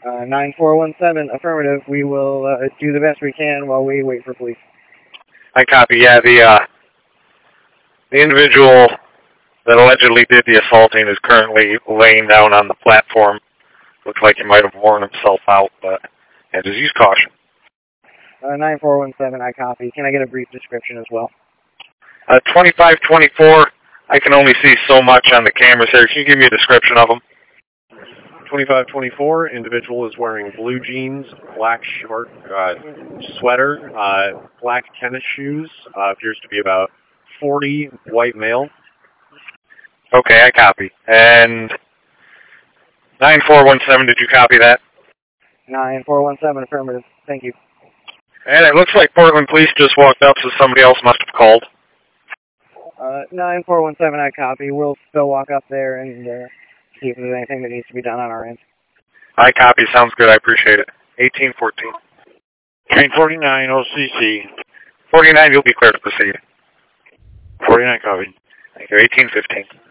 9417, affirmative. We will do the best we can while we wait for police. I copy. Yeah, the individual that allegedly did the assaulting is currently laying down on the platform. Looks like he might have worn himself out, but yeah, just use caution. 9417, I copy. Can I get a brief description as well? 2524, I can only see so much on the cameras here. Can you give me a description of him? 2524, individual is wearing blue jeans, black short sweater, black tennis shoes, appears to be about 40, white male. Okay, I copy. And 9417, did you copy that? 9417, affirmative. Thank you. And it looks like Portland Police just walked up, so somebody else must have called. 9417, I copy. We'll still walk up there and see if there's anything that needs to be done on our end. I copy. Sounds good. I appreciate it. 1814. Train 49, OCC. 49, you'll be clear to proceed. 49, copy. Thank you. 1815.